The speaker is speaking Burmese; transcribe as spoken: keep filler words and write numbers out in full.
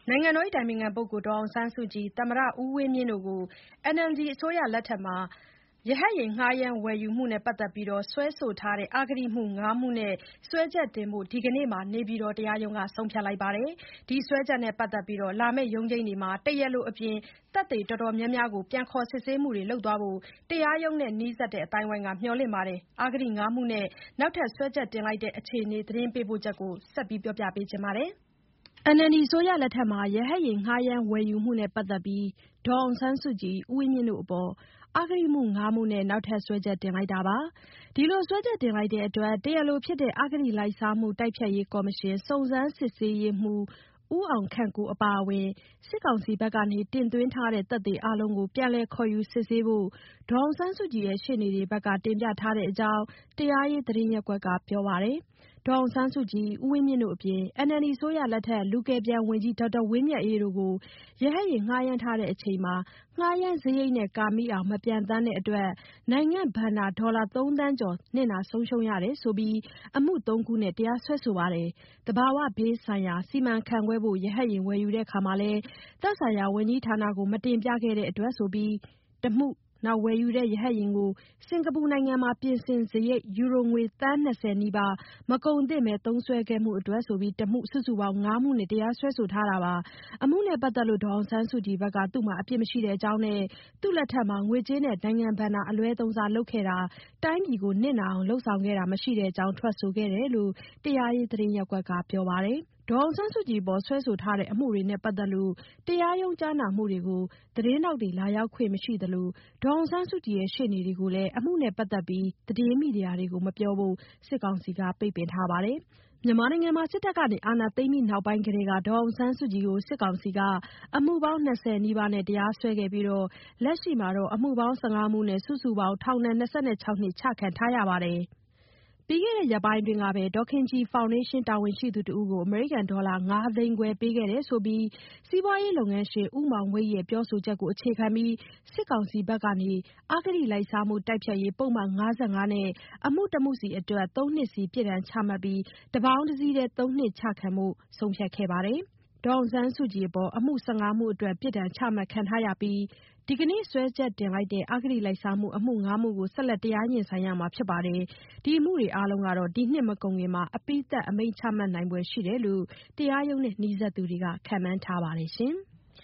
နိုင်ငံတော်အတိုင်ပင်ခံပုဂ္ဂိုလ်ဒေါ်အောင်ဆန်းစုကြည်၊ သမ္မတဦးဝင်းမြင့်တို့ကို အန်အယ်လ်ဒီအစိုးရလက်ထက် ရဟတ်ယာဉ်ငှားရမ်းဝယ်ယူမှုနဲ့ပတ်သက်ပြီး စွဲဆိုထားတဲ့ အဂတိမှု ၅ မှုနဲ့ စွဲချက်တင်ဖို့ ဒီကနေ့မှာ နေပြည်တော်တရားရုံးက ဆုံးဖြတ်လိုက်ပါတယ်။ ဒီစွဲချက်နဲ့ပတ်သက်ပြီး လာမယ့်ရုံးချိန်းတွေမှာ တရားလိုအပြင် သက်သေအတော်များများကို ပြန်ခေါ်စစ်ဆေးမှုတွေလုပ်သွားဖို့ တရားရုံးနဲ့နီးစပ်တဲ့အသိုင်းအဝိုင်းက မျှော်လင့်ပါတယ်။ အဂတိ ၅ မှုနဲ့ နောက်ထပ်စွဲချက်တင်လိုက်တဲ့အခြေအနေ သတင်းပေးပို့ချက်ကို မဆုမွန်က တင်ပြပေးထားပါတယ်။ အန်အယ်လ်ဒီအစိုးရလက်ထက် ရဟတ်ယာဉ်ငှားရမ်းဝယ်ယူမှုနဲ့ပတ်သက်ပြီး ဒေါ်အောင်ဆန်းစုကြည်၊ ဦးဝင်းမြင့်တို့အပေါ် အဂတိမှု ၅ မှုနဲ့ နောက်ထပ်စွဲချက်တင်လိုက်တာပါ။ ဒီလိုစွဲချက်တင်လိုက်တဲ့အတွက် တရားလိုဖြစ်တဲ့ အဂတိလိုက်စားမှုတိုက်ဖျက်ရေးကော်မရှင် စုံစမ်းစစ်ဆေးရေးမှူး ဦးအောင်ခန့်ကိုအပါအဝင် စစ်ကောင်စီဘက်က တင်သွင်းထားတဲ့ သက်သေအားလုံးကို ပြန်လည်ခေါ်ယူစစ်ဆေးဖို့ ဒေါ်အောင်ဆန်းစုကြည်ရဲ့ ရှေ့နေတွေဘက်က တင်ပြထားတဲ့အကြောင်း တရားရေးသတင်းရပ်ကွက်က ပြောပါတယ်။ ဒေါ်အောင်ဆန်းစုကြည်၊ ဦးဝင်းမြင့်တို့အပြင် အန်အယ်လ်ဒီအစိုးရလက်ထက် လူကယ်ပြန်ဝန်ကြီး ဒေါက်တာဝင်းမြတ်အေးတို့ကို ရဟတ်ယာဉ်ငှားရမ်းထားချိန်မှာ ငှားရမ်းစရိတ်နဲ့ ကာမိအောင် မပျံသန်းတဲ့အတွက် နိုင်ငံ့ဘဏ္ဍာဒေါ်လာ သုံးသန်းကျော် နစ်နာဆုံးရှုံးရတယ်ဆိုပြီး အမှု သုံးခုနဲ့ တရားစွဲဆိုပါတယ်။ သဘာဝဘေးဆိုင်ရာ စီမံခန့်ခွဲဖို့ ရဟတ်ယာဉ်ဝယ်ယူရာမှာလည်း သက်ဆိုင်ရာဝန်ကြီးဌာနကို မတင်ပြခဲ့တဲ့အတွက်ဆိုပြီး တမှု၊ ဝယ်ယူတဲ့ ရဟတ်ယာဉ်ကို စင်္ကာပူနိုင်ငံမှာ ပြင်ဆင်စရိတ် ယူရိုငွေ သန်း၂၀ နီးပါး မကုန်သင့်ဘဲ သုံးစွဲခဲ့မှုအတွက်ဆိုပြီး တမှု စုစုပေါင်း ၅ မှုနဲ့ တရားစွဲဆိုထားတာပါ။ အမှုနဲ့ပတ်သက်လို့ ဒေါ်အောင်ဆန်းစုကြည်ဘက်က သူ့မှာ အပြစ်မရှိကြောင်းနဲ့ သူ့လက်ထက် ငွေကြေးနဲ့ နိုင်ငံဘဏ္ဍာအလွဲသုံးစားလုပ်ခဲ့တာ၊ တိုင်းပြည်ကို နစ်နာအောင်လုပ်ဆောင်ခဲ့တာ မရှိကြောင်း ထွက်ဆိုခဲ့တယ်လို့ တရားရေးသတင်းရပ်ကွက်က ပြောပါတယ်။ ဒေါ်အောင်ဆန်းစုကြည်အပေါ် စွဲဆိုထားတဲ့အမှုတွေနဲ့ပတ်သက်လို့ တရားရုံးကြားနာမှုတွေကို သတင်းထောက်တွေ လာရောက်ခွင့်မရှိသလို ဒေါ်အောင်ဆန်းစုကြည်ရဲ့ ရှေ့နေတွေကိုလည်း အမှုနဲ့ပတ်သက်ပြီး သတင်းမီဒီယာတွေကို မပြောဖို့ စစ်ကောင်စီက ပိတ်ပင်ထားပါတယ်။ မြန်မာနိုင်ငံမှာ စစ်တပ်က အာဏာသိမ်းပြီးနောက်ပိုင်းကတည်းက ဒေါ်အောင်ဆန်းစုကြည်ကို စစ်ကောင်စီက အမှုပေါင်း ၂၀ နီးပါးနဲ့ တရားစွဲခဲ့ပြီး လက်ရှိမှာ အမှုပေါင်း ၁၅ မှုနဲ့ စုစုပေါင်း ထောင်ဒဏ် ၂၆ နှစ် ချခံထားရပါတယ်။ ပြီးခဲ့တဲ့ရက်ပိုင်းအတွင်းကပဲ ဒေါ်ခင်ကြည်ဖောင်ဒေးရှင်း တာဝန်ရှိသူတဦးကို အမေရိကန်ဒေါ်လာ ၅ သိန်းခွဲပေးခဲ့တယ်ဆိုပြီး စီးပွားရေးလုပ်ငန်းရှင် ဦးမောင်ဝိတ်ရဲ့ ပြောဆိုချက်ကို အခြေခံပြီး စစ်ကောင်စီဘက်က အဂတိလိုက်စားမှုတိုက်ဖျက်ရေး ပုဒ်မ ၅၅ နဲ့ အမှုတမှုစီအတွက် သုံးနှစ်စီ ပြစ်ဒဏ်ချမှတ်ပြီး တပေါင်းတစည်းတည်း သုံးနှစ်ချခံဖို့ ဆုံးဖြတ်ခဲ့ပါတယ်။ ဒေါ်အောင်ဆန်းစုကြည်အပေါ် အမှု ၁၅ မှုအတွက် ပြစ်ဒဏ်ချမှတ်ခံထားရပြီး ဒီကနေ့ စွဲချက်တင်လိုက်တဲ့ အဂတိလိုက်စားမှု အမှု ၅ မှုကို ဆက်လက်တရားရင်ဆိုင်ရမှာဖြစ်ပါတယ်။ ဒီအမှုတွေအားလုံးက ဒီနှစ်မကုန်ခင် အပြီးသတ် အမိန့်ချမှတ်နိုင်ဖွယ်ရှိတယ်လို့ တရားရုံးနဲ့နီးစပ်သူတွေက ခန့်မှန်းထားပါတယ်။